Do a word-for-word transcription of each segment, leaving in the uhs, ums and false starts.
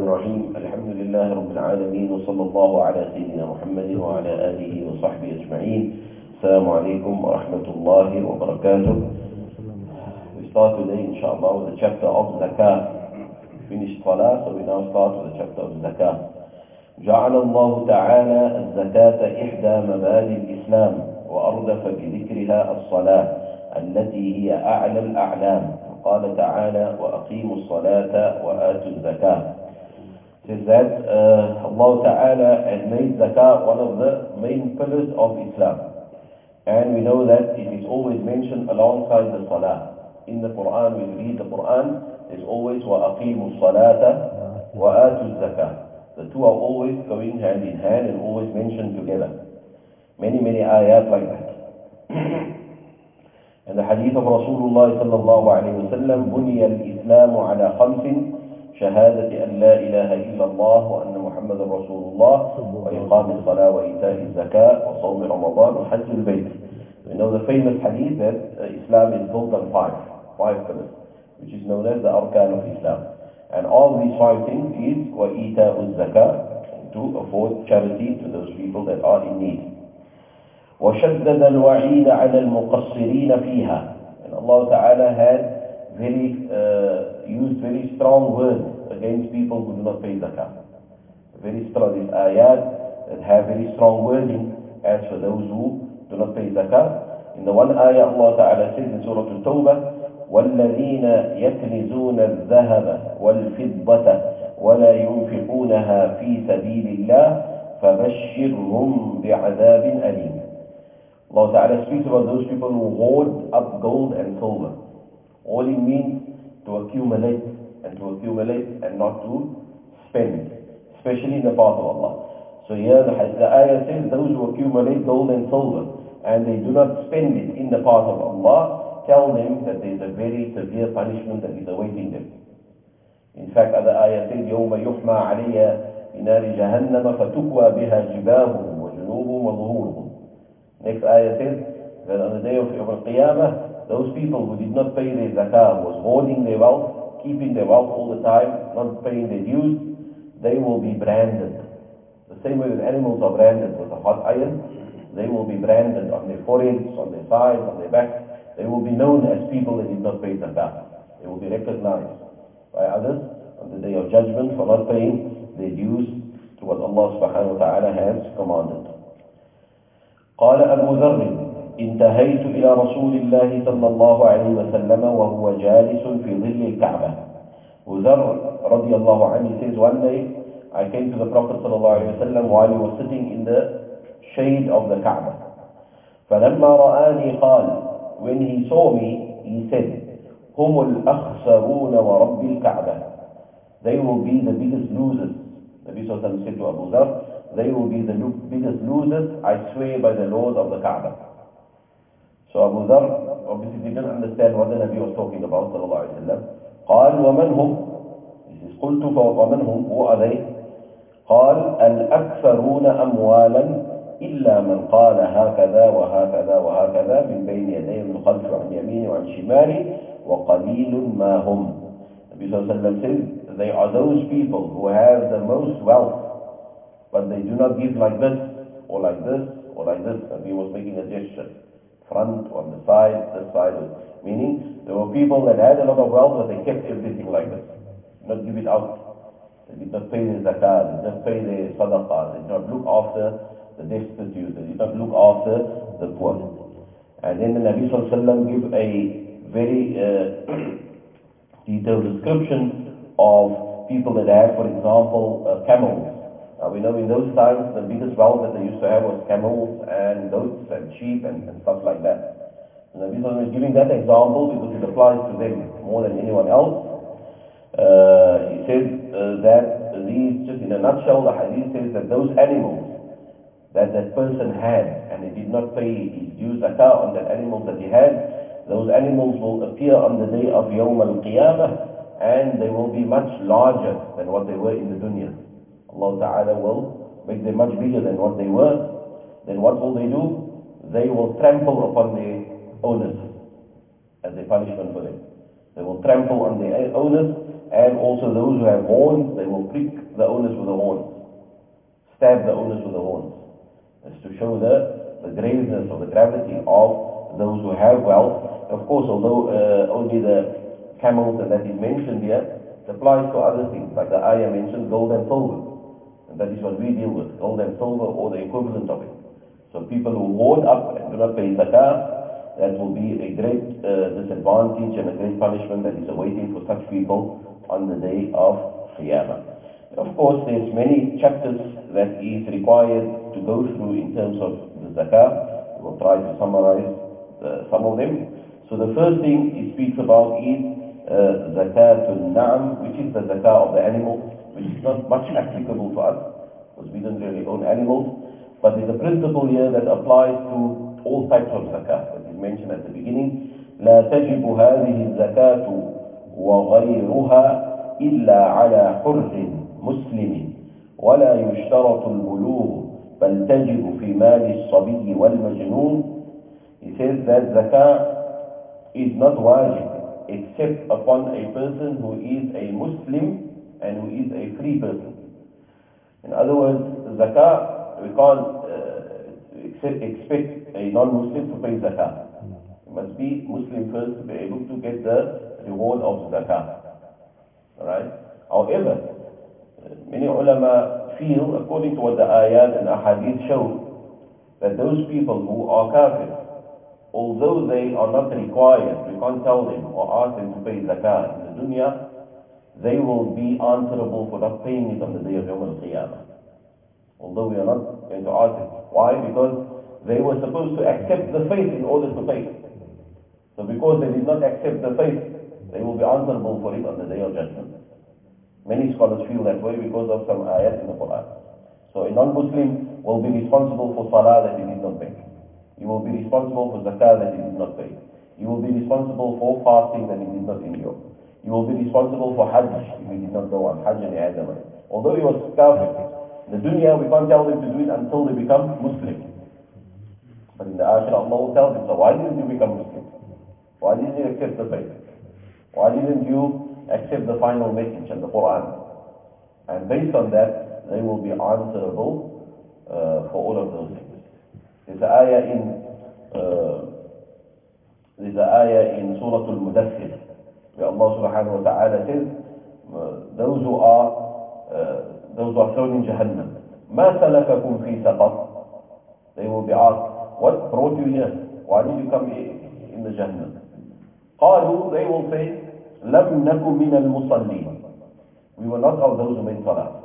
الرحيم الحمد لله رب العالمين وصلى الله على سيدنا محمد وعلى آله وصحبه أجمعين. السلام عليكم ورحمة الله وبركاته. We start today inshallah with the chapter of Zakah. We finished Salah, so we now start with the chapter of Zakah. جعل الله تعالى الزكاة إحدى مبادئ الإسلام وأردف بذكرها الصلاة التي هي أعلى الأعلام. قال تعالى وأقيموا الصلاة وآتوا الزكاة. It says that uh, Allah Ta'ala had made zakah one of the main pillars of Islam, and we know that it is always mentioned alongside the salah. In the Quran, we read the Quran, there's always وَأَقِيمُوا الصَّلَاةَ وَآتُوا الزَّكَاةَ. The two are always going hand in hand and always mentioned together. Many, many ayat like that. And the hadith of Rasulullah sallallahu alayhi wa sallam, بُنِيَ الْإِسْلَامُ عَلَى خَمْسٍ شهادة أن لا إله إلا الله وأن محمد رسول الله وإقام الصلاة وإيتاء الزكاة وصوم رمضان وحج البيت. We know the famous hadith that uh, Islam is built on five, five pillars, which is known as the arkan of Islam. And all these five things is وإيتاء الزكاة, to afford charity to those people that are in need. وشدد الوعيد على المقصرين فيها. And Allah Ta'ala had very uh, used very strong words against people who do not pay zakah. Very strong, these ayat that have very strong wording as for those who do not pay zakah. In the one ayah Allah Ta'ala says in Surah Al-Tawbah, وَالَّذِينَ يَكْنِزُونَ الذَّهَبَ وَالْفِضَّةَ وَلَا يُنْفِقُونَها فِي سَبِيلِ اللَّهِ فَبَشِّرْهُمْ بِعَذَابٍ أَلِيمٍ. Allah Ta'ala speaks about those people who hoard up gold and silver. Hoarding means to accumulate, and to accumulate and not to spend, especially in the path of Allah. So here the, the ayah says those who accumulate gold and silver and they do not spend it in the path of Allah, tell them that there is a very severe punishment that is awaiting them. In fact, other ayah says يَوْمَ يُحْمَى عَلَيَّ بِنَارِ جَهَنَّمَ فَتُكْوَى بِهَا جِبَاهُهُمْ وَجُنُوبُهُمْ وَظُهُورُهُم. Next ayah says that on the day of Yawm al-Qiyamah, those people who did not pay their zakah, was hoarding their wealth, keeping their wealth all the time, not paying their dues, they will be branded. The same way that animals are branded with a hot iron, they will be branded on their foreheads, on their sides, on their backs. They will be known as people that did not pay zakah. They will be recognized by others on the day of judgment for not paying their dues to what Allah subhanahu wa ta'ala has commanded. قال أبو ذر انتهيت إلى رسول الله صلى الله عليه وسلم وهو جالس في ظل الكعبة. Abu Dharr radiallahu anhu says, one day I came to the Prophet صلى الله عليه وسلم while he was sitting in the shade of the Kaaba. فلما رآني قال, when he saw me, he said, هم الأخسرون ورب الكعبة. They will be the biggest losers. Nabi sallallahu alayhi wa sallam said to Abu Dharr, they will be the biggest losers, I swear by the Lord of the Kaaba. So Abu Dharr obviously didn't understand what the Nabi was talking about صلى الله عليه وسلم. قال ومن هم? He says, قلت ومن هم? Who are they? قال الأكثرون أموالا إلا من قال هكذا وهكذا وهكذا من بين يديه من خلفه وعن يمينه وعن شماله وقليل ما هم. Nabi sallallahu alayhi wa sallam says, they are those people who have the most wealth, but they do not give like this, or like this, or like this. Nabi was making a gesture. Front, on the side, this side. Meaning, there were people that had a lot of wealth, but they kept everything like this. Did not give it out. They did not pay their zakah, they did not pay their sadaqah, they did not look after the destitute, they did not look after the poor. And then the Nabi sallallahu alayhi wa sallam gave a very uh, detailed description of people that had, for example, uh, camels. Now we know in those times the biggest wealth that they used to have was camels and goats and sheep and, and stuff like that. And Nabi Sallallahu Alaihi Wasallam is giving that example because it applies to them more than anyone else. Uh, he said uh, that these, just in a nutshell, the hadith says that those animals that that person had and he did not pay his due zakah on that animals that he had, those animals will appear on the day of Yawm al-Qiyamah and they will be much larger than what they were in the dunya. Allah Ta'ala will make them much bigger than what they were. Then what will they do? They will trample upon their owners as a punishment for them. They will trample on their owners and also those who have horns, they will prick the owners with the horns, stab the owners with the horns. That's to show the, the graveness or the gravity of those who have wealth. Of course, although uh, only the camels and that is mentioned here, it applies to other things, like the ayah mentioned gold and silver. And that is what we deal with, gold and silver or the equivalent of it. So people who hoard up and do not pay zakah, that will be a great uh, disadvantage and a great punishment that is awaiting for such people on the day of Qiyamah. Of course, there's many chapters that is required to go through in terms of the zakah. We'll try to summarize the, some of them. So the first thing it speaks about is uh, zakatul na'am, which is the zakah of the animals, which is not much applicable to us because we don't really own animals. But there's a principle here that applies to all types of zakah that is mentioned at the beginning. لا تجب هذه الزكاة وغيرها إلا على حر مسلم ولا يشترط البلوغ بل تجب في مال الصبي والمجنون. He says that zakah is not wajib except upon a person who is a Muslim and who is a free person. In other words, zakah, we can't uh, expect a non-Muslim to pay zakah. You must be Muslim first to be able to get the reward of zakah. Alright? However, many ulama feel, according to what the ayat and ahadith show, that those people who are kafir, although they are not required, we can't tell them or ask them to pay zakah in the dunya, they will be answerable for not paying it on the day of Yawm al-Qiyamah. Although we are not going to ask them. Why? Because they were supposed to accept the faith in order to pay. So because they did not accept the faith, they will be answerable for it on the day of judgment. Many scholars feel that way because of some ayat in the Quran. So a non-Muslim will be responsible for salah that he did not pay. He will be responsible for zakah that he did not pay. He will be responsible for fasting that he did not endure. He will be responsible for hajj if he did not go on hajj and i'adam. Although he was kafir, in the dunya we can't tell them to do it until they become Muslim. But in the akhirah Allah will tell them, so why didn't you become Muslim? Why didn't you accept the faith? Why didn't you accept the final message and the Quran? And based on that, they will be answerable uh, for all of those things. There's an ayah in uh, there's an ayah in Surah Al-Mudaththir where Allah subhanahu wa ta'ala says, uh, those who are uh, those who are thrown in Jahannam, مَا سَلَكَكُمْ فِي سَقَرٍ? They will be asked, what brought you here? Why did you come in the Jahannam? قالوا, they will say, لَمْ نَكُ مِنَ الْمُصَلِّينَ. We were not of those who made salah.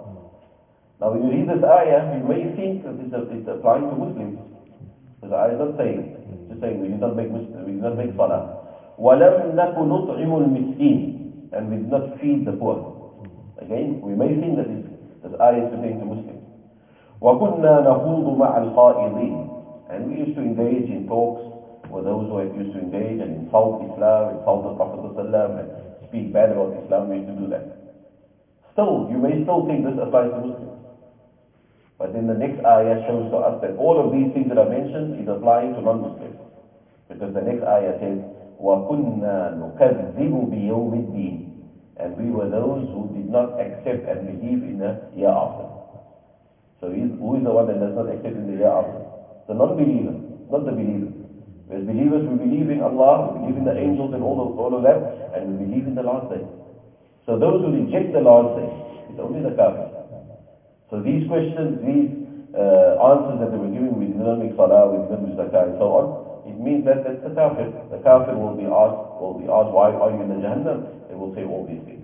Now when you read this ayah, you may think that it's, it's applying to Muslims. Because the ayah is not saying, it's just saying we did not make Muslim, we did not make salah. وَلَمْ نَكُ نُطْعِمُ الْمِسْكِينَ. And we did not feed the poor. Again, we may think that this, this ayah is pertaining to Muslims. وَكُنَّا نَخُوضُ مَعَ الْخَائِضِينَ. And we used to engage in talks with those who used to engage and insult Islam, insult the Prophet ﷺ, and speak bad about Islam. We used to do that. Still, you may still think this applies to Muslims. But then the next ayah shows to us that all of these things that are mentioned is applying to non-Muslims. Because the next ayah says, وَكُنَّا نُكَذِّبُ بِيَوْمِ الدِّينِ. And we were those who did not accept and believe in the year after. So who is the one that does not accept in the year after? The non-believer, not the believer. As believers, we believe in Allah, we believe in the angels and all of, all of that, and we believe in the last day. So those who reject the last day, it's only the kafir. So these questions, these uh, answers that they were giving, we did not make salah, we did not do zakah, and so on, it means that that's the kafir. The kafir will be asked, will be asked, why are you in the Jahannam? They will say all these things.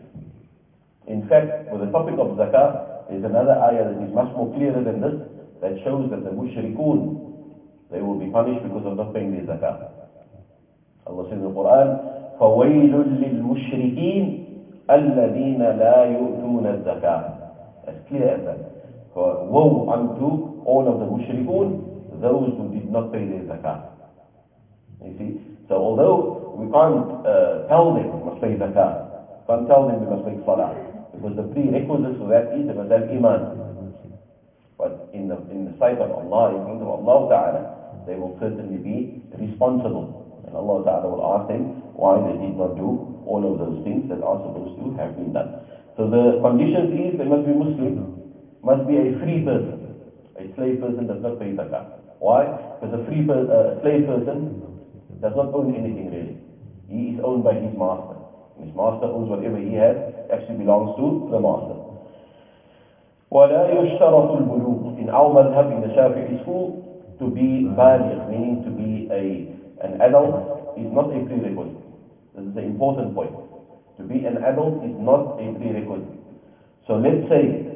In fact, with the topic of zakah, there's another ayah that is much more clearer than this, that shows that the mushrikun, they will be punished because of not paying their zakah. Allah says in the Quran, فَوَيْلٌ لِلْمُشْرِكِينَ الَّذِينَ لَا يُؤْتُونَ الزَّكَاةَ. As clear as that. For woe unto all of the mushrikun, those who did not pay their zakah. You see? So although we can't uh, tell them we must pay zakah, can't tell them we must make salah, because the prerequisites for that is they must have iman. But in the, in the sight of Allah, in front of Allah Ta'ala, they will certainly be responsible. And Allah Ta'ala will ask them why they did not do all of those things that are supposed to have been done. So the condition is they must be Muslim, must be a free person. A slave person does not pay zakah. Why? Because a free per, uh, slave person does not own anything really. He is owned by his master. His master owns whatever he has, actually belongs to the master. وَلَا يُشْتَرَطُ الْبُلُوغ. In our madhab, in the Shafi'i school, to be baligh, meaning to be a, an adult, is not a prerequisite. This is the important point. To be an adult is not a prerequisite. So let's say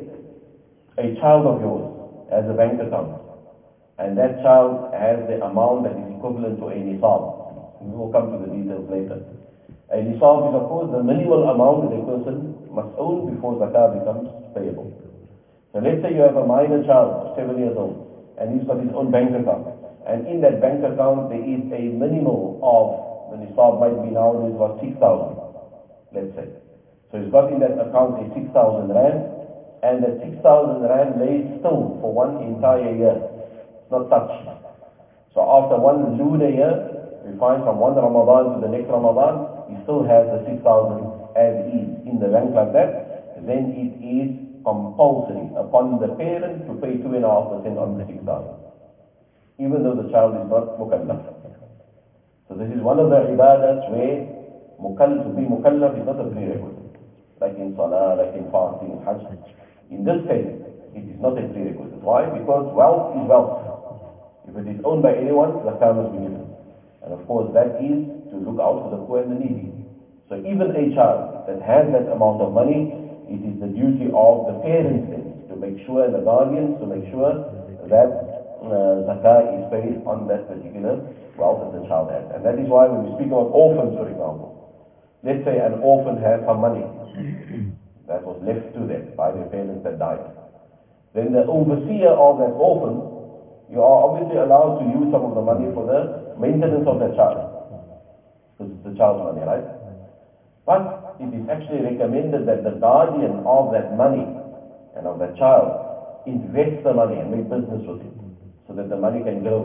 a child of yours has a bank account, and that child has the amount that is equivalent to a nisab. We will come to the details later. A nisab is of course the minimal amount that a person must own before zakah becomes payable. So let's say you have a minor child of seven years old, and he's got his own bank account. And in that bank account there is a minimal of, the nisab might be nowadays about six thousand, let's say. So he's got in that account a six thousand rand, and that six thousand rand lays still for one entire year. It's not touched. So after one lunar year, we find from one Ramadan to the next Ramadan, he still has the six thousand as is in the bank like that. Then it is compulsory upon the parent to pay two point five percent on the six thousand, even though the child is not mukallaf. So this is one of the ibadats where mukallaf, to be mukallaf is not a prerequisite, like in salah, like in fasting, hajj. In this case, it is not a prerequisite. Why? Because wealth is wealth. If it is owned by anyone, zakah must be given. And of course that is to look out for the poor and the needy. So even a child that has that amount of money, it is the duty of the parents then to make sure, the guardians, to make sure that uh, zakah is paid on that particular wealth that the child has. And that is why when we speak about orphans, for example, let's say an orphan has some money that was left to them by their parents that died. Then the overseer of that orphan, you are obviously allowed to use some of the money for the maintenance of that child, because it's the child's money, right? But it is actually recommended that the guardian of that money and of that child invest the money and make business with it, so that the money can grow.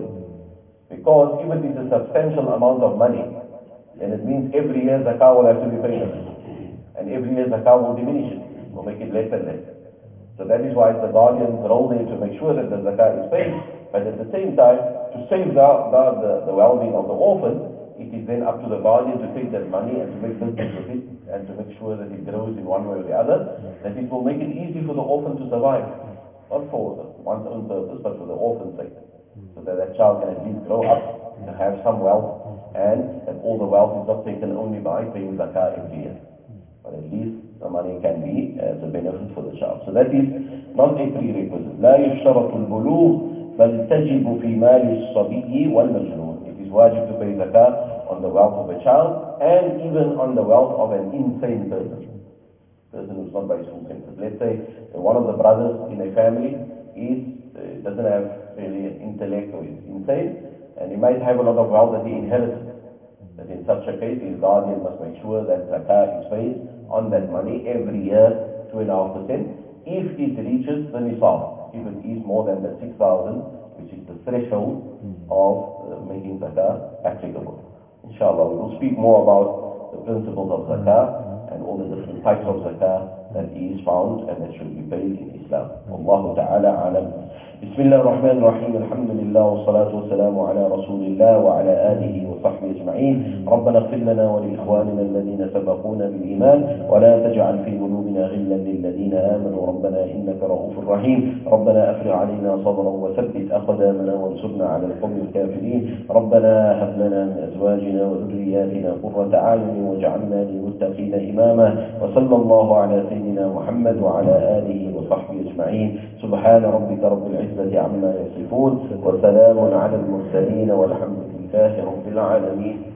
Because if it is a substantial amount of money, then it means every year zakah will have to be paid. And every year zakah will diminish it, will make it less and less. So that is why it's the guardian's role there to make sure that the zakah is paid, but at the same time, to safeguard the, the well-being of the orphan, it is then up to the guardian to take that money and to make business with it, and to make sure that it grows in one way or the other, that it will make it easy for the orphan to survive. Not for one's own purpose, but for the orphan's sake. So that that child can at least grow up to have some wealth, and that all the wealth is not taken only by paying zakah every year, but at least the money can be as a benefit for the child. So that is not a prerequisite. لا يشترط البلوغ بل تجب في مال الصبي والمجنون. It is wajib to pay zakah on the wealth of a child, and even on the wealth of an insane person. Person who's not by his full senses. Let's say one of the brothers in a family is uh, doesn't have really an intellect, or is insane, and he might have a lot of wealth that he inherited. That in such a case, his guardian must make sure that zakah is paid on that money every year, two and a half percent, if it reaches the nisab, if it is more than the six thousand, which is the threshold of uh, making zakah applicable. Inshallah, we will speak more about the principles of zakah and all the different types of zakah that is found and that should be paid in Islam. Wallahu ta'ala alam. بسم الله الرحمن الرحيم. الحمد لله والصلاة والسلام على رسول الله وعلى آله وصحبه أجمعين. ربنا اغفر لنا ولإخواننا الذين سبقونا بالإيمان ولا تجعل في قلوبنا غلا للذين آمنوا ربنا إنك رؤوف رحيم. ربنا أفرغ علينا صبرا وثبت أقدامنا وانصرنا على القوم الكافرين. ربنا هب لنا من أزواجنا وذرياتنا قرة أعين واجعلنا للمتقين إماما. وصلى الله على سيدنا محمد وعلى آله وصحبه أجمعين. سبحان ربك رب العزة عما يصفون وسلام على المرسلين والحمد لله رب العالمين.